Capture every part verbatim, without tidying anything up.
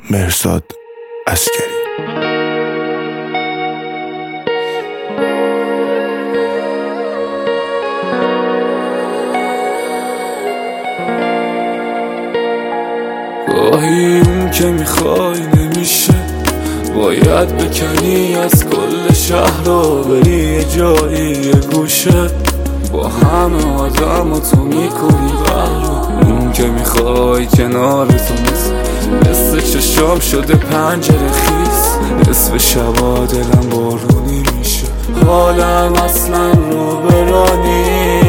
مهرزاد عسکری. گاهی اون که میخوای نمیشه، باید بکنی از کل شهر رو بری یه جایی یه گوشه، با همه آدم و تو میکنی قهر. اون که میخوای کنار تو مثل مثل چشام شده پنجره خیس، نصف شبا دلم بارونی میشه، حالم اصلا رو برانی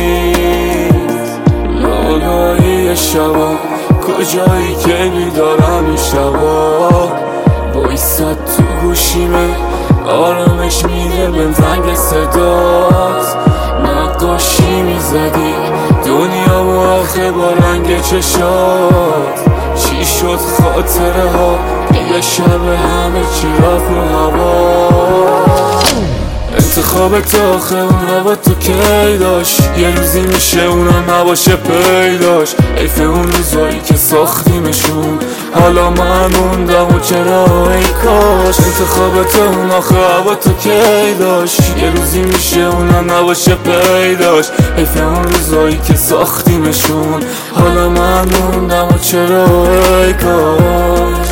لالایی شبا. کجایی که بیدارم این شبا، بایستد تو گوشیمه آرامش میده به زنگ صدات. نقاشی میزدی دنیا و آخه با رنگ چشات، چی شد خاطره ها یه شب همه چی رفت رو هوا. انتخابت آخه اون هوا تو کی داشت، یه روزی میشه اونا نباشه پیداش. حیف اون روزایی که ساختیمشون، حالا من موندم و چرا ای کاش. انتخابت اون آخه هوا تو کی داشت، یه روزی میشه اونا نباشه پیداش. حیف اون روزایی که ساختیمشون، حالا من موندم و چرا ای کاش.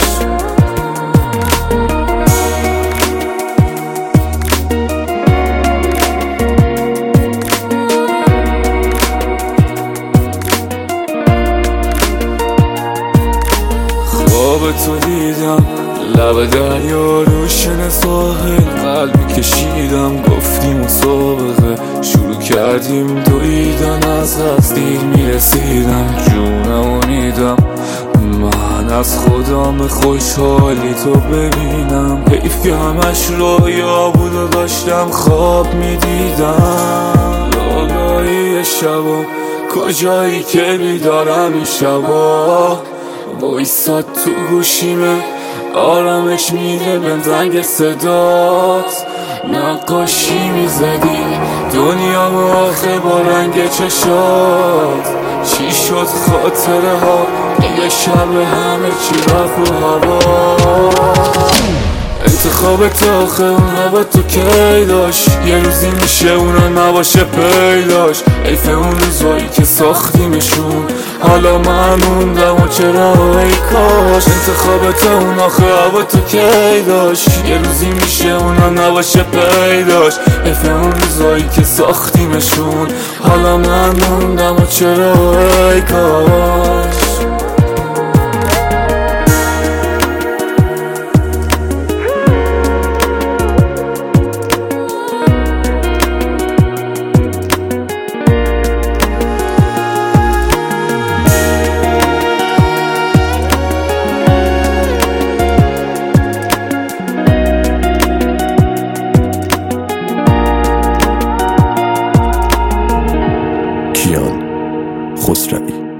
خواب تو دیدم لب دریا روشن ساحل، قلبی کشیدم گفتیم مسابقه شروع کردیم دویدن، از از دیر میرسیدم جونم و میدم. من از خودم خوشحالی تو ببینم، حیف که همش رویا بود و داشتم خواب میدیدم. لالایی شبا کجایی که بیدارم این شبا، بایستاد تو گوشیمه آرامش میده به زنگ صدات. نقاشی میزدی دنیا و آخه با رنگ چشات، چی شد خاطره ها یه شب همه چی رفت رو هوا. انتخابت آخه اون هوا تو کی داشت، یه روزی میشه اونا نباشه پیداش. حیف اون روزایی که ساختیمشون، حالا من موندم و چرا ای کاش. انتخابت اون آخه هوا تو کی داشت، یه روزی میشه اونا نباشه پیداش. حیف اون روزایی که ساختیمشون، حالا من موندم و چرا ای کاش. کیان خسروی.